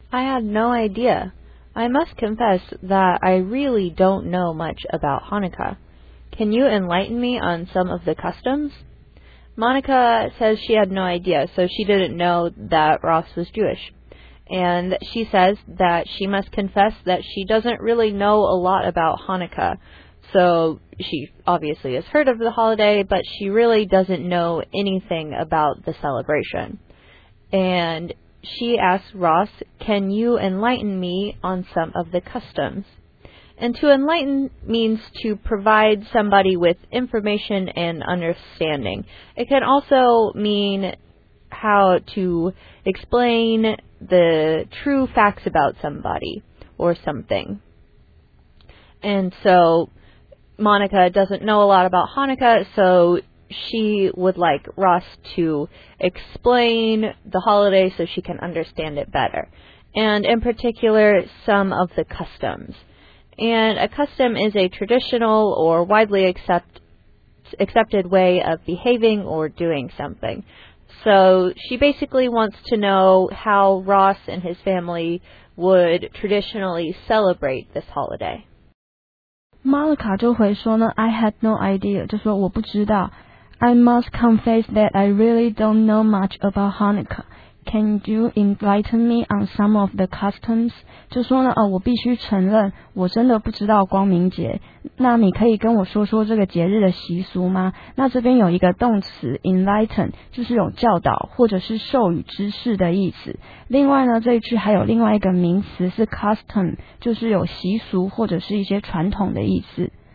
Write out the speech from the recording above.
I had no idea. I must confess that I really don't know much about Hanukkah. Can you enlighten me on some of the customs? Monica says she had no idea, so she didn't know that Ross was Jewish. And she says that she must confess that she doesn't really know a lot about Hanukkah. So she obviously has heard of the holiday, but she really doesn't know anything about the celebration. And she asks Ross, can you enlighten me on some of the customs? And to enlighten means to provide somebody with information and understanding. It can also mean how to explain the true facts about somebody or something. And so Monica doesn't know a lot about Hanukkah, so she would like Ross to explain the holiday so she can understand it better. And in particular, some of the customs. And a custom is a traditional or widely accepted way of behaving or doing something. So she basically wants to know how Ross and his family would traditionally celebrate this holiday. Monica 就回说呢 I had no idea 就说我不知道 I must confess that I really don't know much about Hanukkah. Can you enlighten me on some of the customs? 就说呢我必须承认我真的不知道光明节，那你可以跟我说说这个节日的习俗吗？那这边有一个动词 enlighten 就是有教导或者是授予知识的意思。另外呢这一句还有另外一个名词是 custom 就是有习俗或者是一些传统的意思。